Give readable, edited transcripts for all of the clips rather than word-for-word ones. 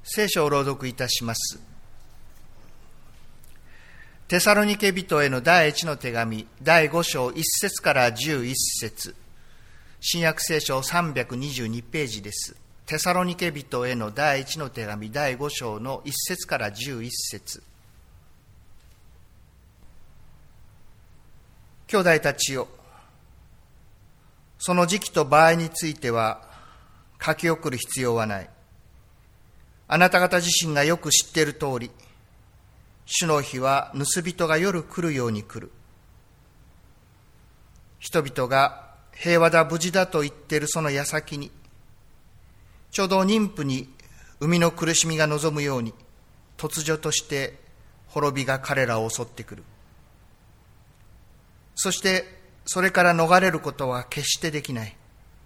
聖書を朗読いたします。テサロニケ人への第一の手紙、第5章1節から11節、新約聖書322ページです。テサロニケ人への第一の手紙、第5章の1節から11節。兄弟たちよ、その時期と場合については書き送る必要はない。あなた方自身がよく知っている通り、主の日は盗人が夜来るように来る。人々が平和だ無事だと言っているその矢先に、ちょうど妊婦に生みの苦しみが望むように、突如として滅びが彼らを襲ってくる。そしてそれから逃れることは決してできない。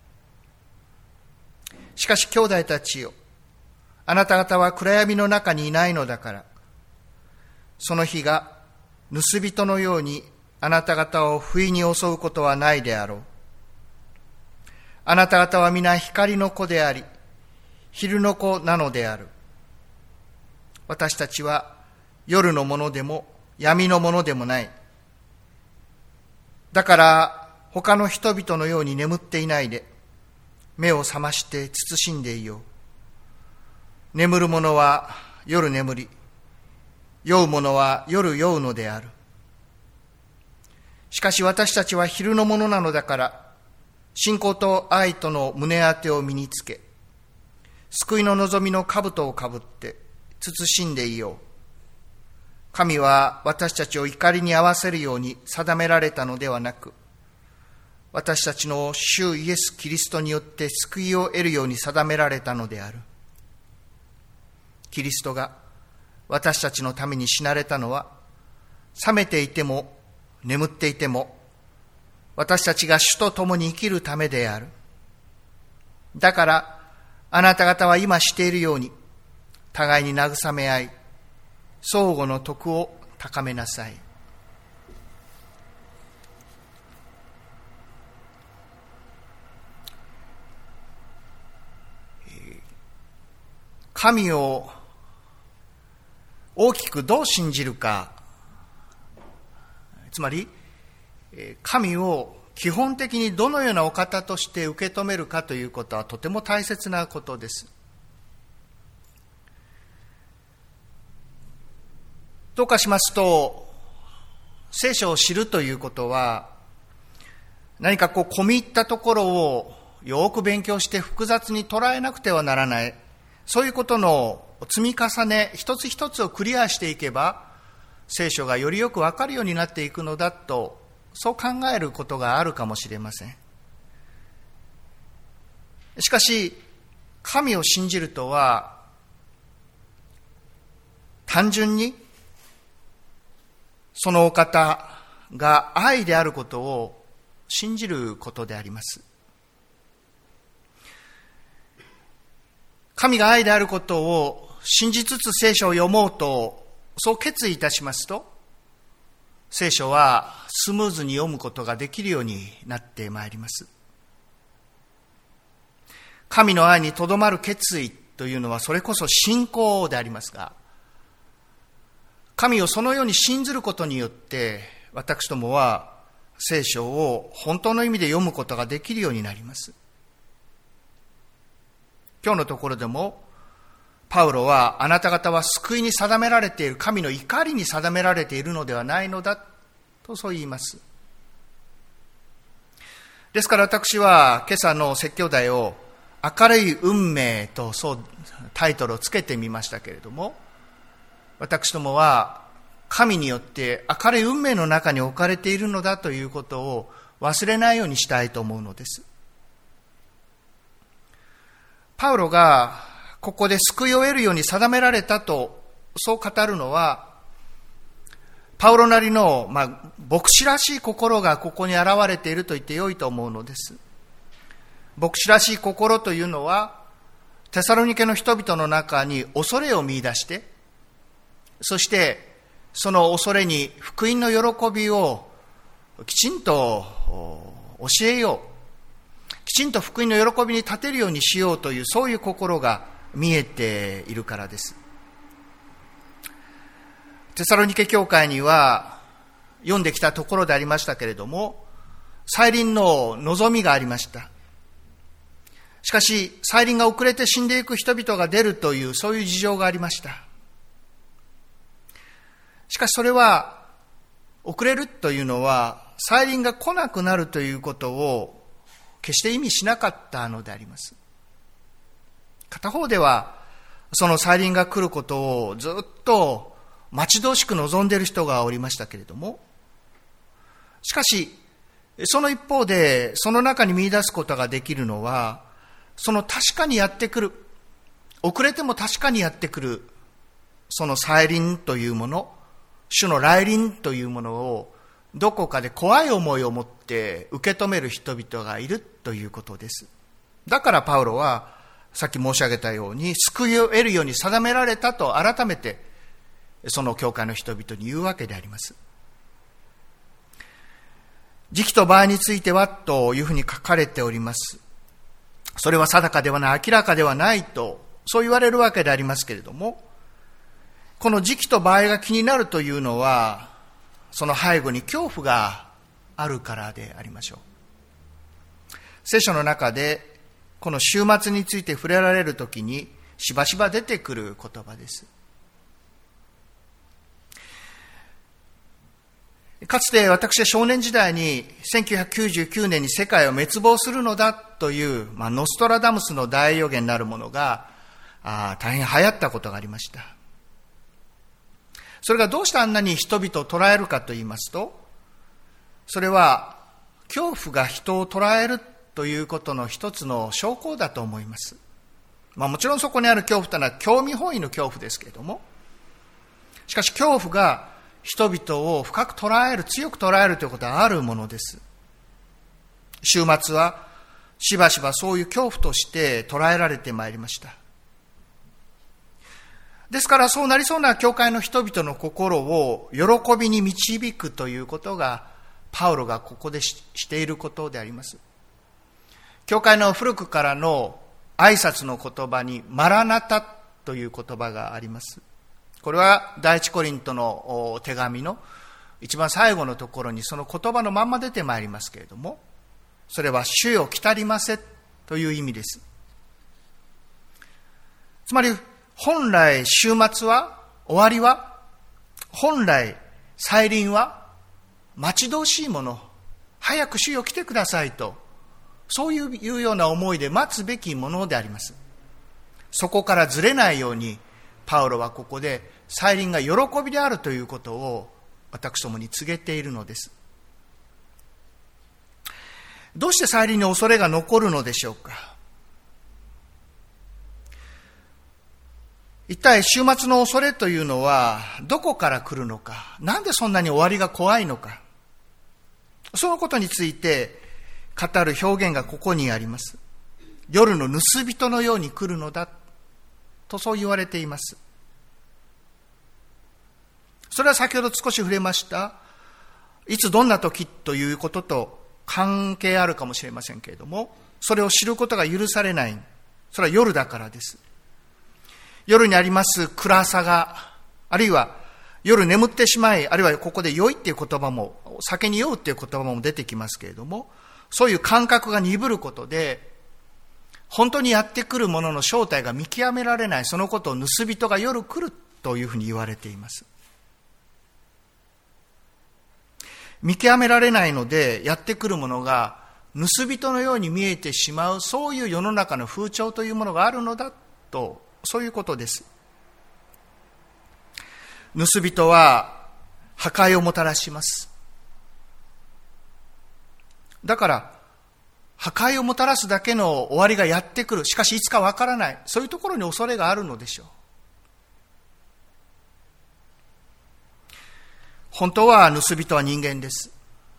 しかし兄弟たちよ、あなた方は暗闇の中にいないのだから、その日が盗人のようにあなた方を不意に襲うことはないであろう。あなた方は皆光の子であり、昼の子なのである。私たちは夜のものでも闇のものでもない。だから他の人々のように眠っていないで、目を覚まして慎んでいよう。眠る者は夜眠り、酔う者は夜酔うのである。しかし私たちは昼のものなのだから、信仰と愛との胸当てを身につけ、救いの望みの兜をかぶって慎んでいよう。神は私たちを怒りに合わせるように定められたのではなく、私たちの主イエス・キリストによって救いを得るように定められたのである。キリストが私たちのために死なれたのは、覚めていても眠っていても私たちが主と共に生きるためである。だからあなた方は今しているように、互いに慰め合い、相互の徳を高めなさい。神を大きくどう信じるか、つまり神を基本的にどのようなお方として受け止めるかということはとても大切なことです。どうかしますと、聖書を知るということは、何か込み入ったところをよく勉強して複雑に捉えなくてはならない、そういうことの積み重ね、一つ一つをクリアしていけば、聖書がよりよくわかるようになっていくのだと、そう考えることがあるかもしれません。しかし、神を信じるとは、単純に、そのお方が愛であることを信じることであります。神が愛であることを信じつつ聖書を読もうと、そう決意いたしますと、聖書はスムーズに読むことができるようになってまいります。神の愛にとどまる決意というのはそれこそ信仰でありますが、神をそのように信ずることによって、私どもは聖書を本当の意味で読むことができるようになります。今日のところでも、パウロはあなた方は救いに定められている、神の怒りに定められているのではないのだとそう言います。ですから私は今朝の説教題を明るい運命とそうタイトルをつけてみましたけれども、私どもは神によって明るい運命の中に置かれているのだということを忘れないようにしたいと思うのです。パウロがここで救いを得るように定められたとそう語るのは、パウロなりの、牧師らしい心がここに現れていると言ってよいと思うのです。牧師らしい心というのは、テサロニケの人々の中に恐れを見出して、そしてその恐れに福音の喜びをきちんと教えよう、きちんと福音の喜びに立てるようにしようという、そういう心が見えているからです。テサロニケ教会には読んできたところでありましたけれども、再臨の望みがありました。しかし再臨が遅れて死んでいく人々が出るというそういう事情がありました。しかしそれは遅れるというのは再臨が来なくなるということを決して意味しなかったのであります。片方ではその再臨が来ることをずっと待ち遠しく望んでいる人がおりましたけれども、しかしその一方でその中に見出すことができるのは、その確かにやってくる、遅れても確かにやってくるその再臨というもの、主の来臨というものをどこかで怖い思いを持って受け止める人々がいるということです。だからパウロはさっき申し上げたように、救いを得るように定められたと改めてその教会の人々に言うわけであります。時期と場合についてはというふうに書かれております。それは定かではない、明らかではないとそう言われるわけでありますけれども、この時期と場合が気になるというのは、その背後に恐怖があるからでありましょう。聖書の中でこの終末について触れられるときにしばしば出てくる言葉です。かつて私は少年時代に1999年に世界を滅亡するのだという、ノストラダムスの大予言なるものが大変流行ったことがありました。それがどうしてあんなに人々を捉えるかと言いますと、それは恐怖が人を捉えるということの一つの証拠だと思います。もちろんそこにある恐怖というのは興味本位の恐怖ですけれども、しかし恐怖が人々を深く捉える、強く捉えるということはあるものです。終末はしばしばそういう恐怖として捉えられてまいりました。ですからそうなりそうな教会の人々の心を喜びに導くということがパウロがここでしていることであります。教会の古くからの挨拶の言葉にマラナタという言葉があります。これは第一コリントの手紙の一番最後のところにその言葉のまんま出てまいりますけれども、それは主よ来たりませという意味です。つまり本来終末は、終わりは、本来再臨は待ち遠しいもの、早く主よ来てくださいと、そういうような思いで待つべきものであります。そこからずれないようにパウロはここで再臨が喜びであるということを私どもに告げているのです。どうして再臨に恐れが残るのでしょうか。一体終末の恐れというのはどこから来るのか、なんでそんなに終わりが怖いのか、そのことについて語る表現がここにあります。夜の盗人のように来るのだとそう言われています。それは先ほど少し触れましたいつどんな時ということと関係あるかもしれませんけれども、それを知ることが許されない、それは夜だからです。夜にあります暗さが、あるいは夜眠ってしまい、あるいはここで酔いっていう言葉も、酒に酔うっていう言葉も出てきますけれども、そういう感覚が鈍ることで本当にやってくるものの正体が見極められない、そのことを盗人が夜来るというふうに言われています。見極められないのでやってくるものが盗人のように見えてしまう、そういう世の中の風潮というものがあるのだと、そういうことです。盗人は破壊をもたらします。だから破壊をもたらすだけの終わりがやってくる、しかしいつかわからない、そういうところに恐れがあるのでしょう。本当は盗人は人間です。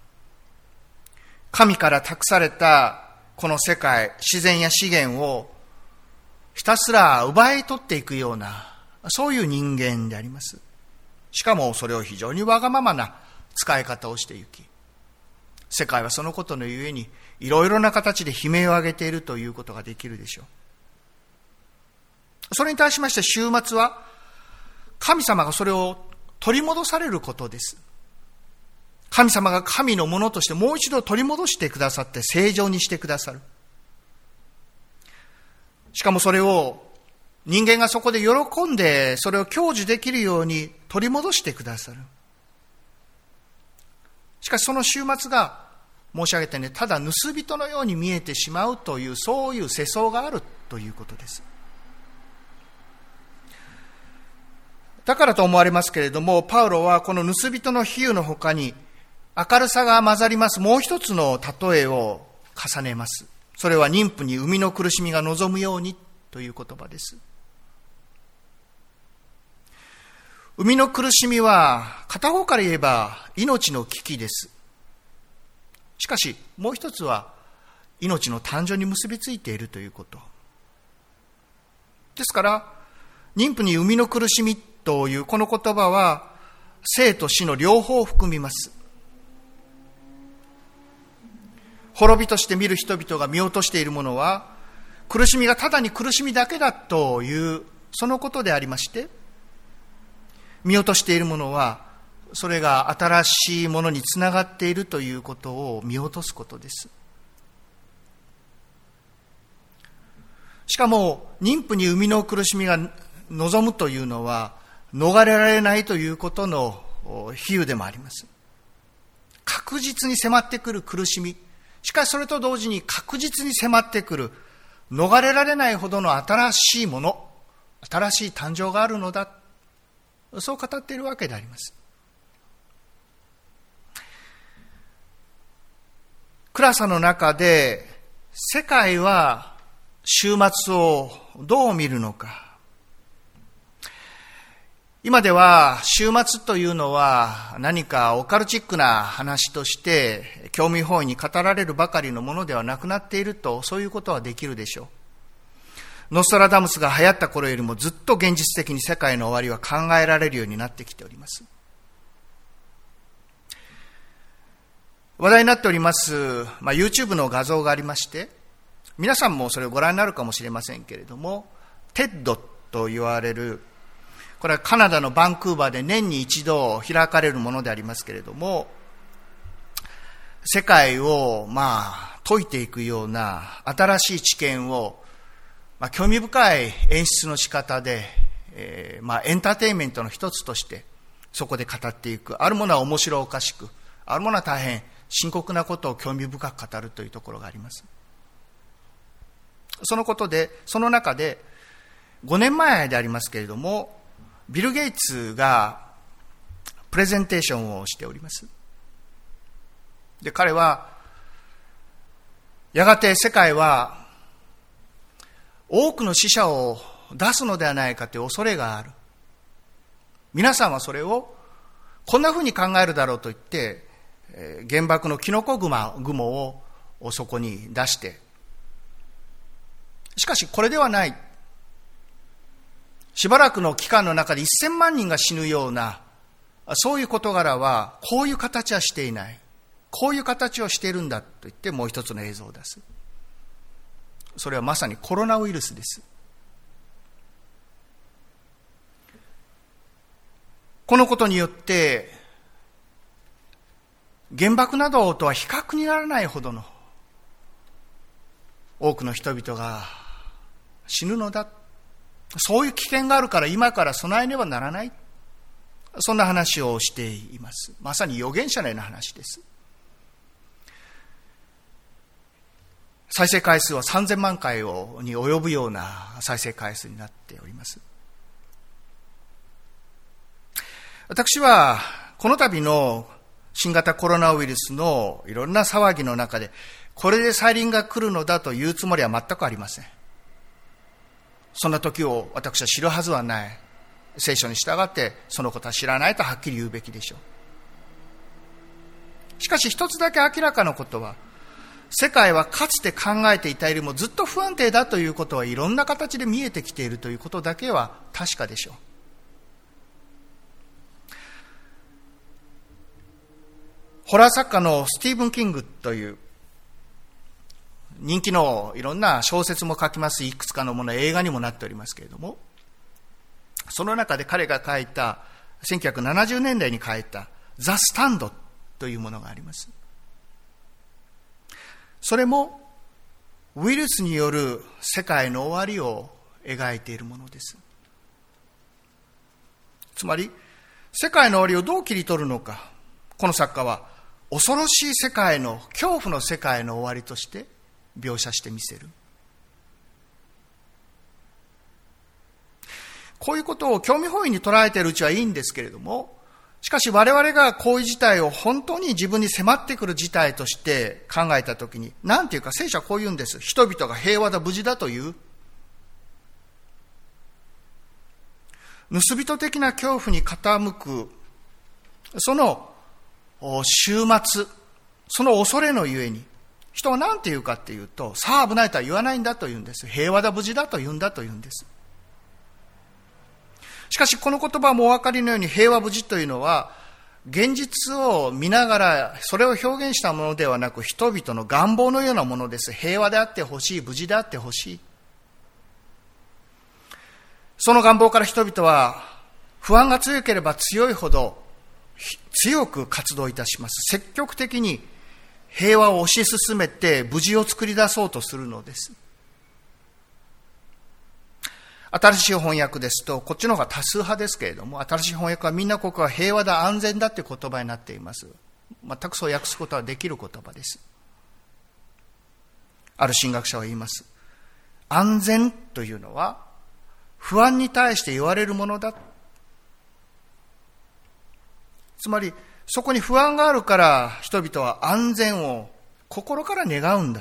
神から託されたこの世界、自然や資源をひたすら奪い取っていくような、そういう人間であります。しかもそれを非常にわがままな使い方をしていき、世界はそのことのゆえにいろいろな形で悲鳴を上げているということができるでしょう。 それに対しまして終末は、神様がそれを取り戻されることです。神様が神のものとしてもう一度取り戻してくださって正常にしてくださる。しかもそれを人間がそこで喜んでそれを享受できるように取り戻してくださる。しかしその終末が申し上げたようにただ盗人のように見えてしまうというそういう世相があるということです。だからと思われますけれども、パウロはこの盗人の比喩の他に明るさが混ざりますもう一つの例えを重ねます。それは妊婦に産みの苦しみが望むようにという言葉です。産みの苦しみは片方から言えば命の危機です。しかしもう一つは命の誕生に結びついているということですから、妊婦に産みの苦しみというこの言葉は生と死の両方を含みます。滅びとして見る人々が見落としているものは、苦しみがただに苦しみだけだというそのことでありまして、見落としているものはそれが新しいものにつながっているということを見落とすことです。しかも妊婦に産みの苦しみが望むというのは逃れられないということの比喩でもあります。確実に迫ってくる苦しみ、しかしそれと同時に確実に迫ってくる逃れられないほどの新しいもの、新しい誕生があるのだ、そう語っているわけであります。暗さの中で世界は終末をどう見るのか。今では終末というのは何かオカルチックな話として興味本位に語られるばかりのものではなくなっていると、そういうことはできるでしょう。ノストラダムスが流行った頃よりもずっと現実的に世界の終わりは考えられるようになってきております。話題になっております、YouTube の画像がありまして、皆さんもそれをご覧になるかもしれませんけれども、TED と言われる、これはカナダのバンクーバーで年に一度開かれるものでありますけれども、世界を解いていくような新しい知見を、興味深い演出の仕方で、エンターテインメントの一つとしてそこで語っていく。あるものは面白おかしく、あるものは大変深刻なことを興味深く語るというところがあります。そのことで、その中で5年前でありますけれども、ビル・ゲイツがプレゼンテーションをしております。で、彼はやがて世界は多くの死者を出すのではないかという恐れがある。皆さんはそれをこんなふうに考えるだろうと言って原爆のキノコ雲をそこに出して、しかしこれではない。しばらくの期間の中で1000万人が死ぬようなそういう事柄はこういう形はしていない、こういう形をしているんだと言ってもう一つの映像を出す。それはまさにコロナウイルスです。このことによって原爆などとは比較にならないほどの多くの人々が死ぬのだ、そういう危険があるから今から備えねばならない、そんな話をしています。まさに預言者のような話です。再生回数は3000万回に及ぶような再生回数になっております。私はこの度の新型コロナウイルスのいろんな騒ぎの中でこれで再臨が来るのだというつもりは全くありません。そんな時を私は知るはずはない。聖書に従ってそのことは知らないとはっきり言うべきでしょう。しかし一つだけ明らかなことは、世界はかつて考えていたよりもずっと不安定だということはいろんな形で見えてきているということだけは確かでしょう。ホラー作家のスティーブン・キングという人気のいろんな小説も書きます。いくつかのものは映画にもなっておりますけれども、その中で彼が書いた1970年代に書いたザ・スタンドというものがあります。それもウイルスによる世界の終わりを描いているものです。つまり世界の終わりをどう切り取るのか、この作家は恐ろしい世界の、恐怖の世界の終わりとして描写してみせる。こういうことを興味本位に捉えているうちはいいんですけれども、しかし我々がこういう事態を本当に自分に迫ってくる事態として考えたときに、なんていうか聖書はこう言うんです。人々が平和だ、無事だという、盗人的な恐怖に傾く、その終末、その恐れのゆえに、人は何て言うかっていうと、さあ危ないとは言わないんだと言うんです。平和だ、無事だと言うんだと言うんです。しかしこの言葉もお分かりのように、平和無事というのは現実を見ながらそれを表現したものではなく、人々の願望のようなものです。平和であってほしい、無事であってほしい。その願望から人々は不安が強ければ強いほど強く活動いたします。積極的に平和を推し進めて無事を作り出そうとするのです。新しい翻訳ですと、こっちの方が多数派ですけれども、新しい翻訳はみんなここは平和だ、安全だという言葉になっています。全くそう訳すことはできる言葉です。ある神学者は言います。安全というのは不安に対して言われるものだ。つまりそこに不安があるから人々は安全を心から願うんだ。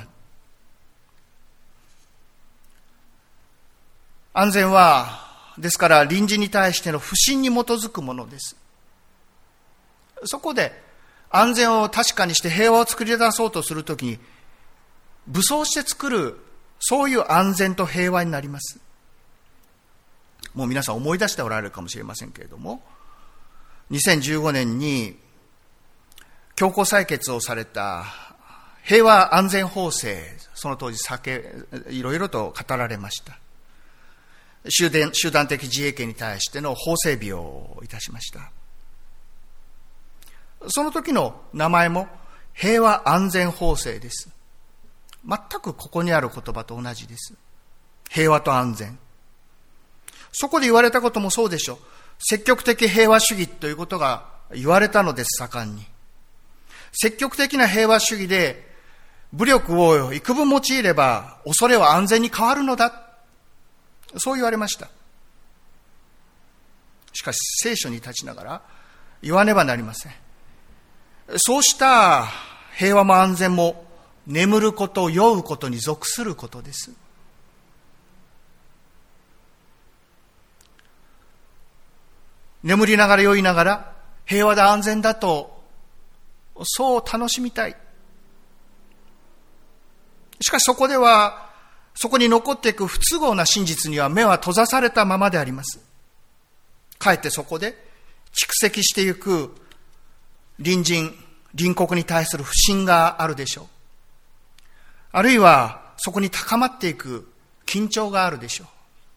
安全はですから隣人に対しての不信に基づくものです。そこで安全を確かにして平和を作り出そうとするときに武装して作る、そういう安全と平和になります。もう皆さん思い出しておられるかもしれませんけれども、2015年に強行採決をされた平和安全法制、その当時いろいろと語られました。集団的自衛権に対しての法整備をいたしました。その時の名前も平和安全法制です。全くここにある言葉と同じです。平和と安全。そこで言われたこともそうでしょう。積極的平和主義ということが言われたのです、盛んに。積極的な平和主義で武力を幾分用いれば恐れは安全に変わるのだ。そう言われました。しかし聖書に立ちながら言わねばなりません。そうした平和も安全も眠ること、酔うことに属することです。眠りながら酔いながら平和だ安全だとそう楽しみたい。しかしそこに残っていく不都合な真実には目は閉ざされたままであります。かえってそこで蓄積していく隣国に対する不信があるでしょう。あるいはそこに高まっていく緊張があるでしょ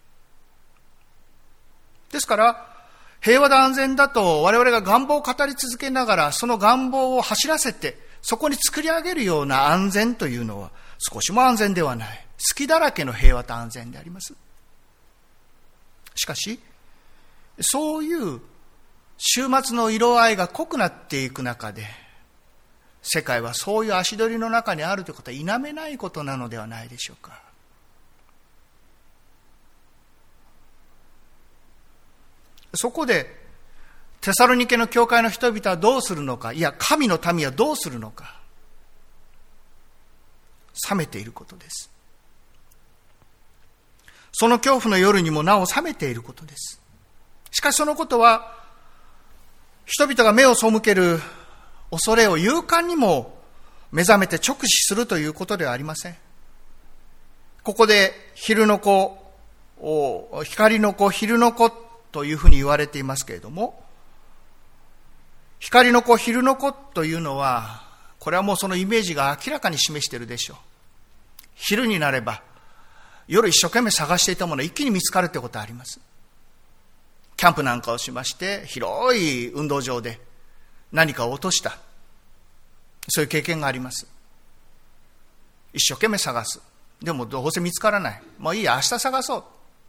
う。ですから平和だ安全だと我々が願望を語り続けながら、その願望を走らせてそこに作り上げるような安全というのは少しも安全ではない。隙だらけの平和と安全であります。しかしそういう終末の色合いが濃くなっていく中で、世界はそういう足取りの中にあるということは否めないことなのではないでしょうか。そこでテサロニケの教会の人々はどうするのか、いや神の民はどうするのか、冷めていることです。その恐怖の夜にもなお冷めていることです。しかしそのことは人々が目を背ける恐れを勇敢にも目覚めて直視するということではありません。ここで昼の子、光の子、昼の子というふうに言われていますけれども、光の子、昼の子というのは、これはもうそのイメージが明らかに示しているでしょう。 昼になれば夜一生懸命探していたものが一気に見つかるってことはあります。キャンプなんかをしまして広い運動場で何かを落とした、そういう経験があります。一生懸命探す。でもどうせ見つからない。もういいや、明日探そう。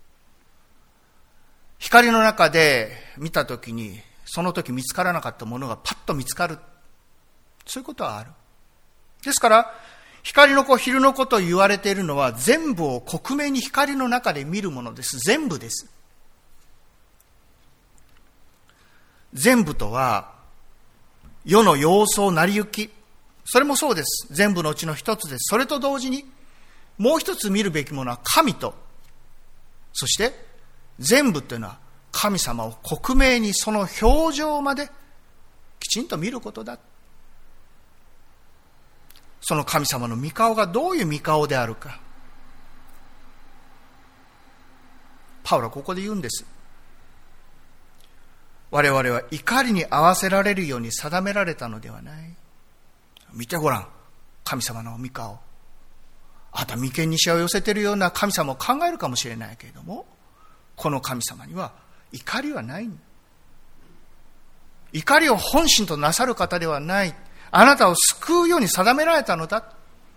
光の中で見たときに、その時見つからなかったものがパッと見つかる。そういうことはある。ですから、光の子、昼の子と言われているのは、全部を克明に光の中で見るものです。全部です。全部とは、世の様相成り行き。それもそうです。全部のうちの一つです。それと同時に、もう一つ見るべきものは神と、そして全部というのは神様を克明にその表情まできちんと見ることだ。その神様の御顔がどういう御顔であるか。パウロはここで言うんです。我々は怒りに合わせられるように定められたのではない。見てごらん、神様の御顔。あなた眉間にしわを寄せているような神様を考えるかもしれないけれども、この神様には怒りはない。怒りを本心となさる方ではない。あなたを救うように定められたのだ。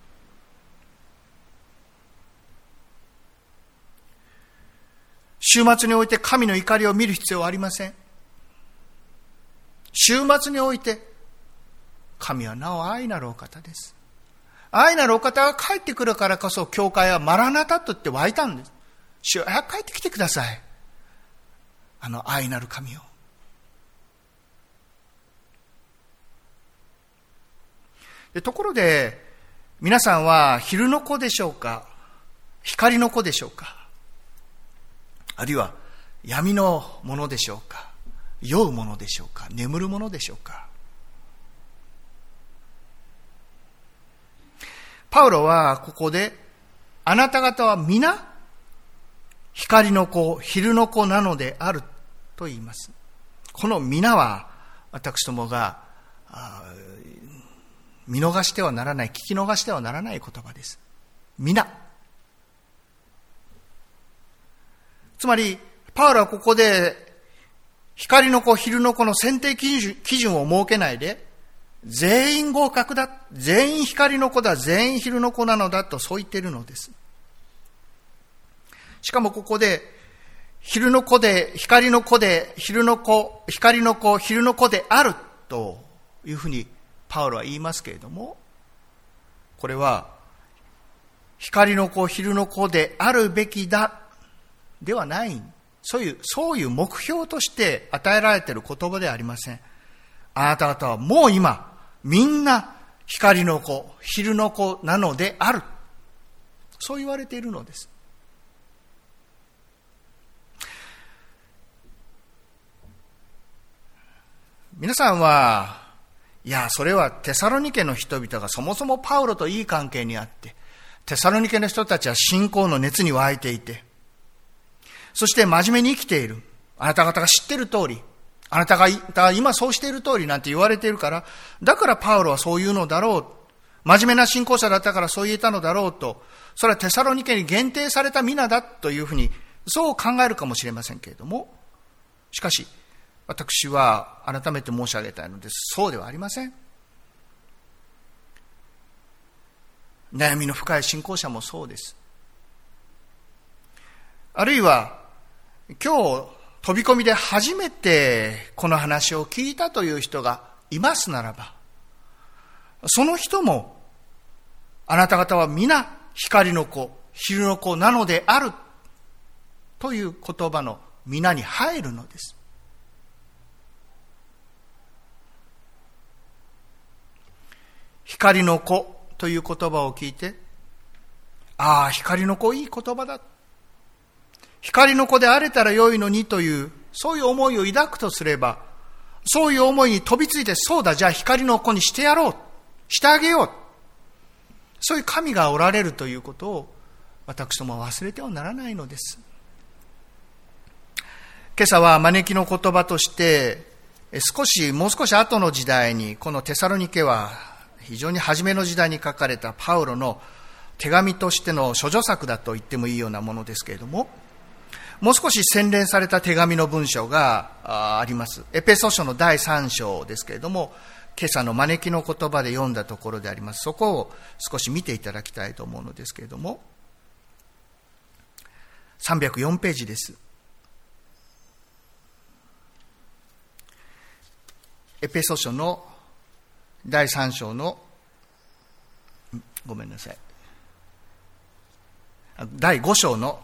週末において神の怒りを見る必要はありません。週末において神はなお愛なるお方です。愛なるお方が帰ってくるからこそ、教会はマラナタと言って湧いたんです。主よ、早く帰ってきてください。あの愛なる神を。ところで、皆さんは昼の子でしょうか、光の子でしょうか、あるいは闇のものでしょうか、酔うものでしょうか、眠るものでしょうか。パウロはここで、あなた方は皆光の子、昼の子なのであると言います。この皆は私どもが見逃してはならない、聞き逃してはならない言葉です。皆。つまりパウロはここで光の子、昼の子の選定基準を設けないで、全員合格だ、全員光の子だ、全員昼の子なのだとそう言っているのです。しかもここで昼の子で、光の子で、昼の子、光の子、昼の子であるというふうにパウロは言いますけれども、これは光の子、昼の子であるべきだではない、そういう目標として与えられている言葉ではありません。あなた方はもう今みんな光の子、昼の子なのである、そう言われているのです。皆さんは、いや、それはテサロニケの人々がそもそもパウロといい関係にあって、テサロニケの人たちは信仰の熱に湧いていて、そして真面目に生きている。あなた方が知っている通り、あなたが今そうしている通りなんて言われているから、だからパウロはそう言うのだろう。真面目な信仰者だったからそう言えたのだろうと、それはテサロニケに限定された皆だというふうに、そう考えるかもしれませんけれども、しかし、私は改めて申し上げたいのです。そうではありません。悩みの深い信仰者もそうです。あるいは、今日飛び込みで初めてこの話を聞いたという人がいますならば、その人も、あなた方は皆光の子、昼の子なのであるという言葉の皆に入るのです。光の子という言葉を聞いて、ああ、光の子いい言葉だ。光の子であれたらよいのにという、そういう思いを抱くとすれば、そういう思いに飛びついて、そうだ、じゃあ光の子にしてやろう。してあげよう。そういう神がおられるということを、私どもは忘れてはならないのです。今朝は招きの言葉として、もう少し後の時代に、このテサロニケは、非常に初めの時代に書かれたパウロの手紙としての処女作だと言ってもいいようなものですけれども、もう少し洗練された手紙の文章があります。エペソ書の第3章ですけれども、今朝の招きの言葉で読んだところであります。そこを少し見ていただきたいと思うのですけれども、304ページです。エペソ書の第3章の第5章の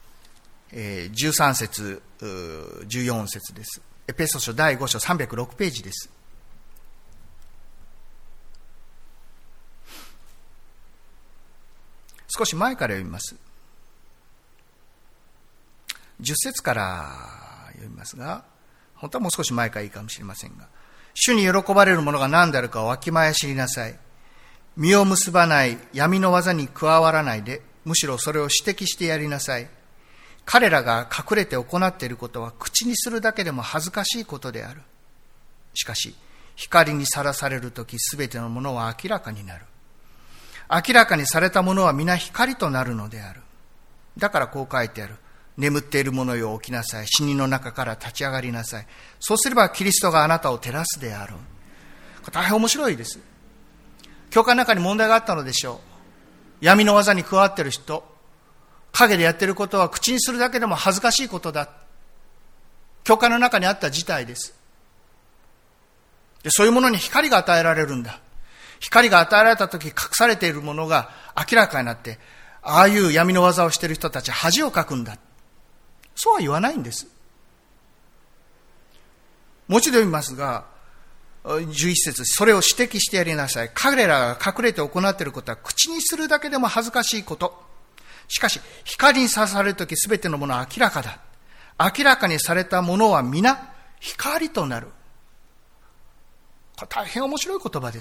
13節14節です。エペソ書第5章306ページです。少し前から読みます。10節から読みますが、本当はもう少し前からいいかもしれませんが、主に喜ばれるものが何であるかをわきまえ知りなさい。実を結ばない闇の技に加わらないで、むしろそれを指摘してやりなさい。彼らが隠れて行っていることは口にするだけでも恥ずかしいことである。しかし光にさらされるとき、すべてのものは明らかになる。明らかにされたものは皆光となるのである。だからこう書いてある。眠っている者よ起きなさい。死人の中から立ち上がりなさい。そうすればキリストがあなたを照らすである。これ大変面白いです。教会の中に問題があったのでしょう。闇の技に加わっている人、陰でやっていることは口にするだけでも恥ずかしいことだ。教会の中にあった事態です。で、そういうものに光が与えられるんだ。光が与えられたとき、隠されているものが明らかになって、ああいう闇の技をしている人たちは恥をかくんだ。そうは言わないんです。もう一度読みますが、11節、それを指摘してやりなさい。彼らが隠れて行っていることは口にするだけでも恥ずかしいこと。しかし光にさされるとき、すべてのものは明らかだ。明らかにされたものは皆光となる。これ大変面白い言葉です。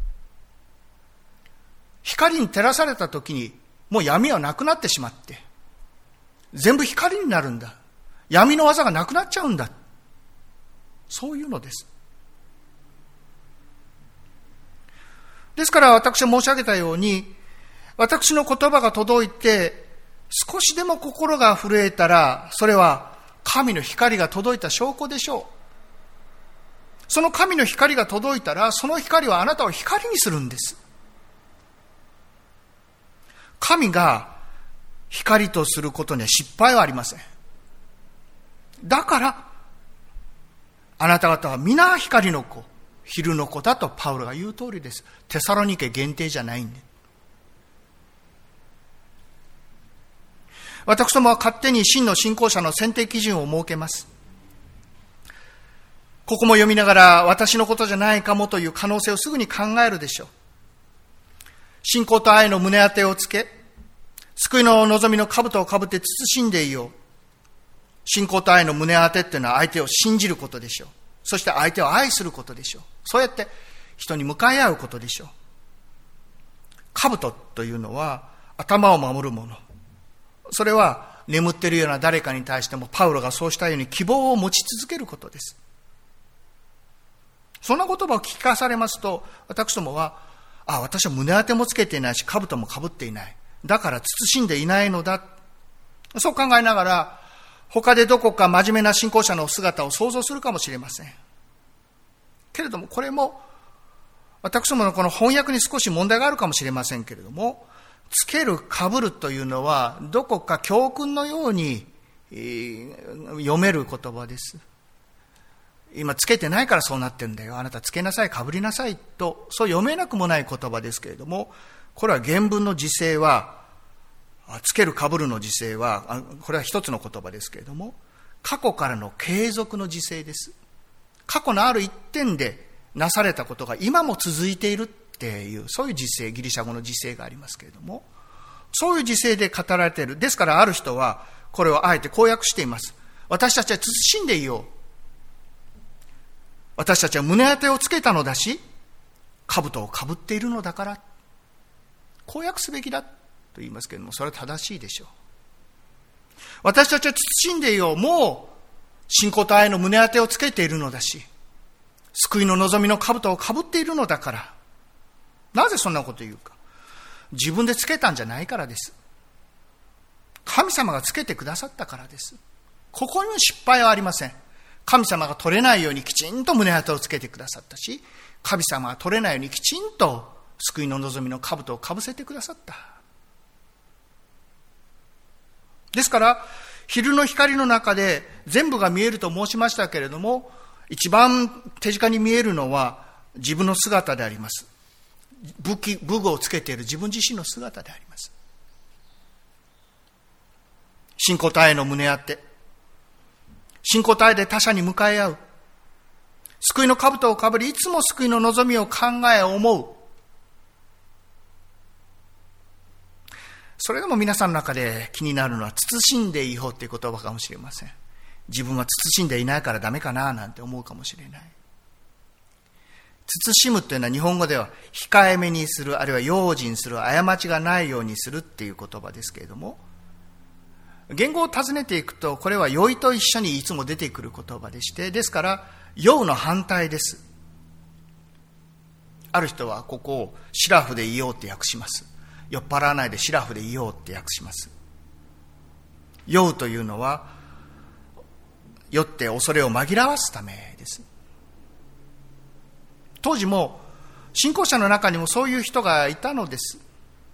光に照らされたときに、もう闇はなくなってしまって、全部光になるんだ。闇の技がなくなっちゃうんだ。そういうのです。ですから私は申し上げたように、私の言葉が届いて、少しでも心が震えたら、それは神の光が届いた証拠でしょう。その神の光が届いたら、その光はあなたを光にするんです。神が光とすることには失敗はありません。だから、あなた方は皆光の子、昼の子だとパウロが言う通りです。テサロニケ限定じゃないんで。私どもは勝手に真の信仰者の選定基準を設けます。ここも読みながら私のことじゃないかもという可能性をすぐに考えるでしょう。信仰と愛の胸当てをつけ、救いの望みの兜をかぶって慎んでいよう。信仰と愛の胸当てっていうのは相手を信じることでしょう。そして相手を愛することでしょう。そうやって人に向かい合うことでしょう。兜というのは頭を守るもの。それは眠っているような誰かに対してもパウロがそうしたように希望を持ち続けることです。そんな言葉を聞かされますと、私どもは、私は胸当てもつけていないし、兜もかぶっていない。だから慎んでいないのだ。そう考えながら、他でどこか真面目な信仰者の姿を想像するかもしれません。けれども、これも、私どものこの翻訳に少し問題があるかもしれませんけれども、つける、かぶるというのは、どこか教訓のように、読める言葉です。今つけてないからそうなってるんだよ。あなたつけなさい、かぶりなさいと、そう読めなくもない言葉ですけれども、これは原文の時制は、つける、かぶるの時制は、これは一つの言葉ですけれども、過去からの継続の時制です。過去のある一点でなされたことが今も続いているっていう、そういう時制、ギリシャ語の時制がありますけれども、そういう時制で語られている。ですからある人は、これをあえて公約しています。私たちは慎んでいよう。私たちは胸当てをつけたのだし、兜をかぶっているのだから、公約すべきだと言いますけれども、それは正しいでしょう。私たちは慎んでいよう。もう、信仰と愛の胸当てをつけているのだし、救いの望みの兜をかぶっているのだから、なぜそんなこと言うか。 自分でつけたんじゃないからです。神様がつけてくださったからです。ここにも失敗はありません。神様が取れないようにきちんと胸当てをつけてくださったし、神様が取れないようにきちんと救いの望みの兜をかぶせてくださった。ですから、昼の光の中で全部が見えると申しましたけれども、一番手近に見えるのは自分の姿であります。武具をつけている自分自身の姿であります。信仰体への胸当て、信仰体で他者に向かい合う、救いの兜をかぶり、いつも救いの望みを考え思う。それでも皆さんの中で気になるのは、慎んでいようっていう言葉かもしれません。自分は慎んでいないからダメかななんて思うかもしれない。慎むというのは日本語では控えめにする、あるいは用心する、過ちがないようにするっていう言葉ですけれども、言語を尋ねていくと、これは酔いと一緒にいつも出てくる言葉でして、ですから酔うの反対です。ある人はここをシラフでいようって訳します。酔っ払わないでシラフでいようって訳します。酔うというのは酔って恐れを紛らわすためです。当時も信仰者の中にもそういう人がいたのです。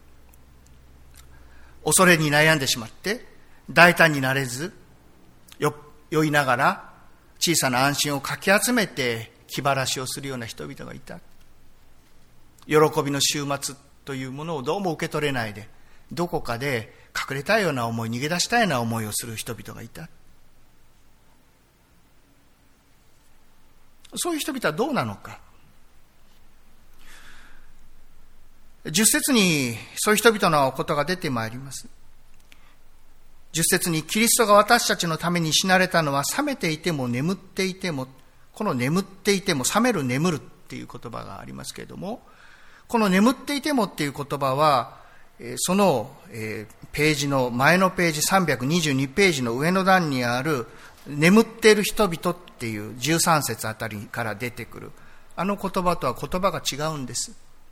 恐れに悩んでしまって大胆になれず、酔いながら小さな安心をかき集めて気晴らしをするような人々がいた。喜びの週末というものをどうも受け取れないで、どこかで隠れたいような思い、逃げ出したいような思いをする人々がいた。そういう人々はどうなのか。10節にそういう人々のことが出てまいります。10節に、キリストが私たちのために死なれたのは、覚めていても眠っていても、この眠っていても、覚める眠るっていう言葉がありますけれども、この眠っていてもっていう言葉は、そのページの前のページ322ページの上の段にある眠っている人々っていう13節あたりから出てくるあの言葉とは言葉が違うんです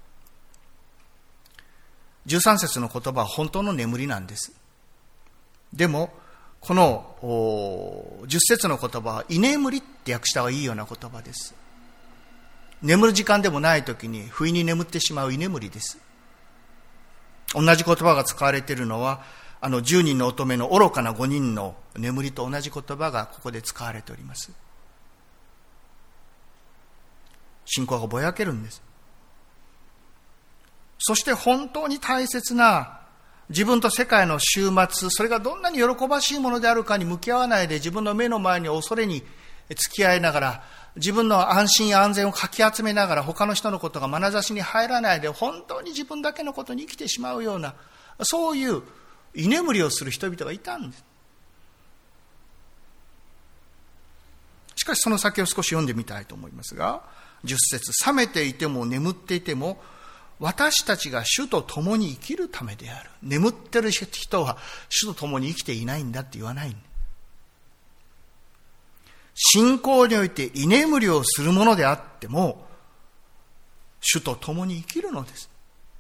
。13節の言葉は本当の眠りなんです。でもこの10節の言葉は居眠りって訳した方がいいような言葉です。眠る時間でもない時に不意に眠ってしまう居眠りです。同じ言葉が使われているのは10人の乙女の愚かな5人の眠りと同じ言葉がここで使われております。信仰がぼやけるんです。そして本当に大切な自分と世界の終末、それがどんなに喜ばしいものであるかに向き合わないで、自分の目の前に恐れに付き合いながら、自分の安心や安全をかき集めながら、他の人のことが眼差しに入らないで、本当に自分だけのことに生きてしまうような、そういう居眠りをする人々がいたんです。しかしその先を少し読んでみたいと思いますが、10節、覚めていても眠っていても私たちが主と共に生きるためである。眠ってる人は主と共に生きていないんだって言わない。信仰において居眠りをするものであっても主と共に生きるのです。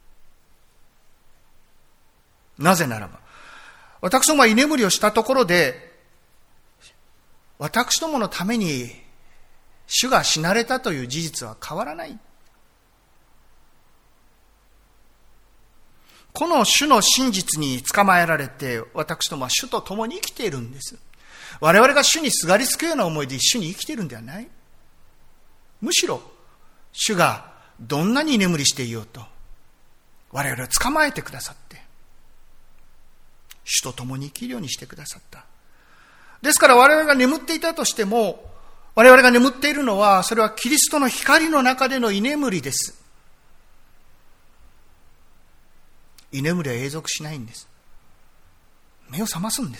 なぜならば、私どもは居眠りをしたところで私どものために主が死なれたという事実は変わらない。この主の真実に捕まえられて、私どもは主と共に生きているんです。我々が主にすがりつくような思いで一緒に生きているんではない。むしろ主がどんなに居眠りしていようと我々を捕まえてくださって主と共に生きるようにしてくださった。ですから我々が眠っていたとしても、我々が眠っているのはそれはキリストの光の中での居眠りです。居眠りは永続しないんです。目を覚ますんです。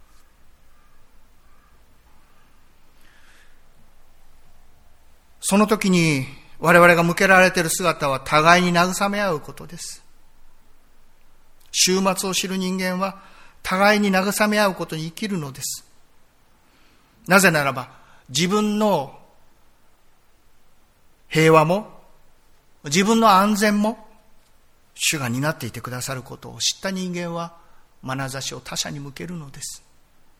その時に我々が向けられている姿は互いに慰め合うことです。終末を知る人間は互いに慰め合うことに生きるのです。なぜならば自分の平和も自分の安全も主が担っていてくださることを知った人間は眼差しを他者に向けるのです。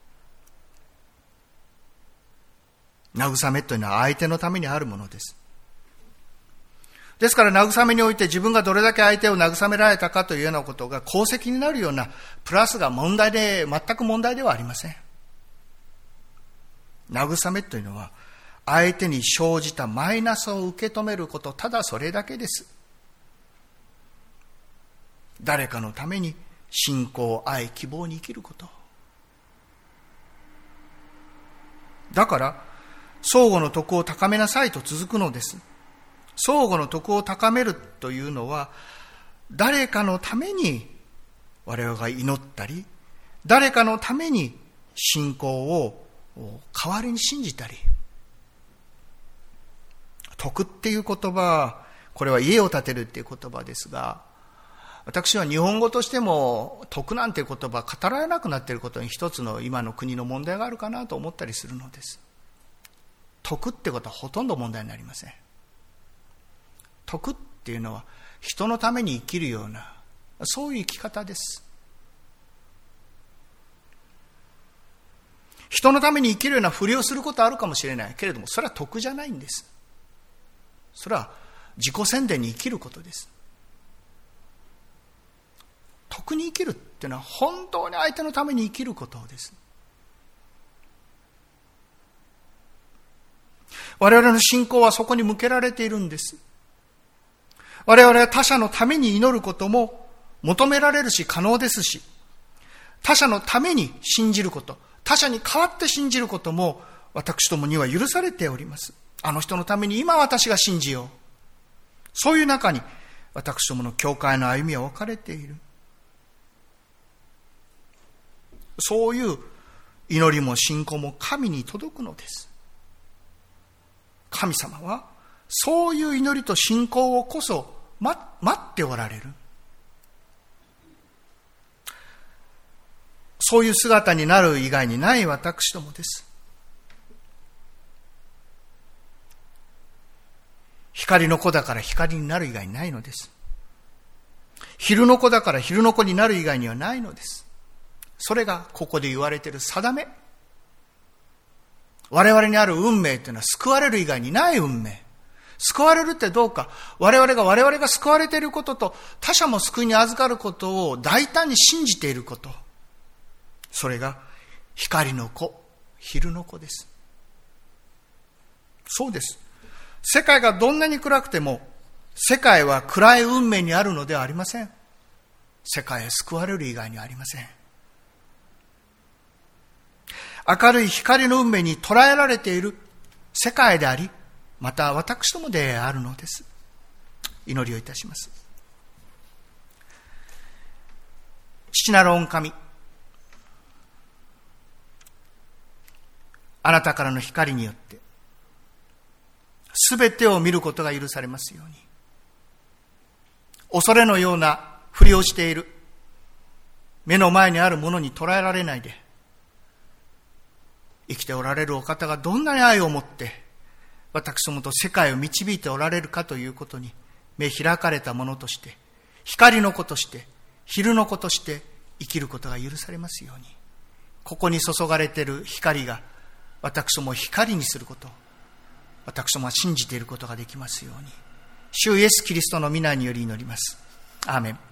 慰めというのは相手のためにあるものです。ですから慰めにおいて自分がどれだけ相手を慰められたかというようなことが功績になるようなプラスが全く問題ではありません。慰めというのは相手に生じたマイナスを受け止めること、ただそれだけです。誰かのために信仰、愛、希望に生きること。だから相互の徳を高めなさいと続くのです。相互の徳を高めるというのは、誰かのために我々が祈ったり、誰かのために信仰を代わりに信じたり。徳っていう言葉、これは家を建てるっていう言葉ですが、私は日本語としても徳なんていう言葉語られなくなっていることに一つの今の国の問題があるかなと思ったりするのです。徳ってことはほとんど問題になりません。徳っていうのは人のために生きるような、そういう生き方です。人のために生きるようなふりをすることはあるかもしれないけれども、それは徳じゃないんです。それは自己宣伝に生きることです。徳に生きるっていうのは本当に相手のために生きることです。我々の信仰はそこに向けられているんです。我々は他者のために祈ることも求められるし可能ですし、他者のために信じること、他者に代わって信じることも私どもには許されております。あの人のために今私が信じよう。そういう中に私どもの教会の歩みは分かれている。そういう祈りも信仰も神に届くのです。神様はそういう祈りと信仰をこそ待っておられる。そういう姿になる以外にない私どもです。光の子だから光になる以外にないのです。昼の子だから昼の子になる以外にはないのです。それがここで言われている定め。我々にある運命というのは救われる以外にない運命。救われるってどうか、我々が救われていることと他者も救いに預かることを大胆に信じていること。それが光の子、昼の子です。そうです。世界がどんなに暗くても、世界は暗い運命にあるのではありません。世界へ救われる以外にはありません。明るい光の運命に捉えられている世界であり、また私どもであるのです。祈りをいたします。父なる御神、あなたからの光によってすべてを見ることが許されますように、恐れのようなふりをしている目の前にあるものに捉えられないで、生きておられるお方がどんなに愛を持って私どもと世界を導いておられるかということに目開かれたものとして、光の子として昼の子として生きることが許されますように、ここに注がれている光が私どもを光にすること、私どもは信じていることができますように、主イエスキリストの御名により祈ります。アーメン。